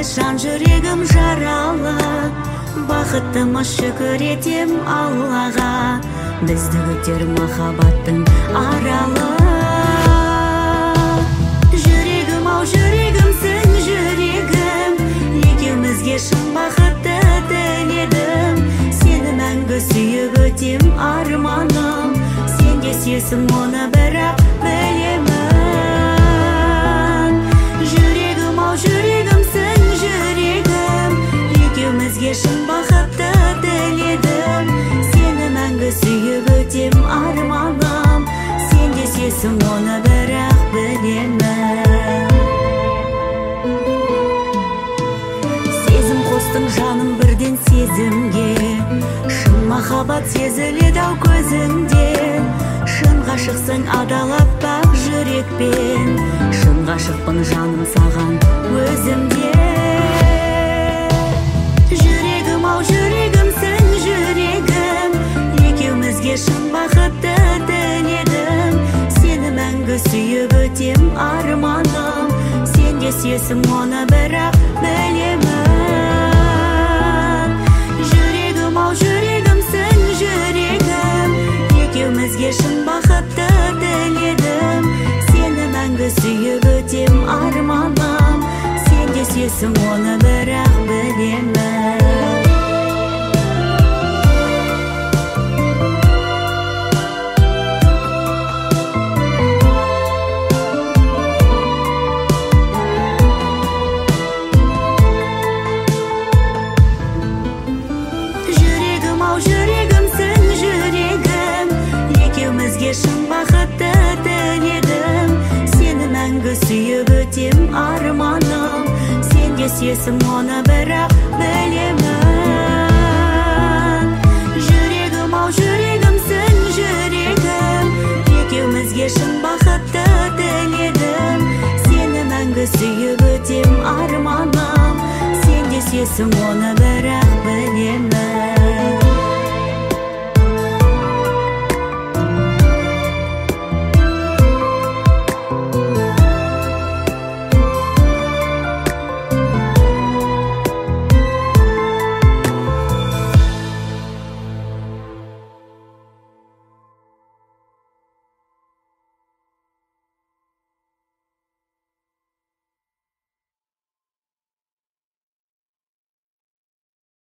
жан жүрегім жаралы, бақыттымыз шүкір етем Аллаға, бізді күтер махаббаттың аралы. Жүрегім ау жүрегімсің жүрегім, екеумізге шын бақытты тіледім. Сені мәңгі сүйіп өтем арманым, сен де сүйесің оны бірақ білемін. Жүрегім ау жүрегімсің жүрегім, екеумізге шын бақытты тіледім. Сені мәңгі сүйіп өтем арманым, сен де сүйесің оны бірақ білемін. Сезім қостың жаным бірден сезімге, шын махаббат сезіледі ау көзіңде. Шын ғашықсың адалап бақ жүрекпен, шын ғашықпын жаным саған өзімде. Жүрегім ау жүрегімсің жүрегім, екеумізге шын бақытты тіледім. Сені мәңгі сүйіп өтем арманым, сен де сүйесің оны бірақ білемін. Жүрегім ау жүрегімсің жүрегім, екеумізге шын бақытты тіледім. Сені мәңгі сүйіп өтем арманым, сен де сүйесің оны бірақ білемін. Жүрегімсің жүрегім, екеумізге шын бақытты тіледім. Сені мәңгі сүйіп өтем арманым, сен де сүйесің оны бірақ білемін. Жүрегім ау жүрегімсің жүрегім, екеумізге шын бақытты тіледім. Сені мәңгі сүйіп өтем арманым, сен де сүйесің оны бірақ білемін.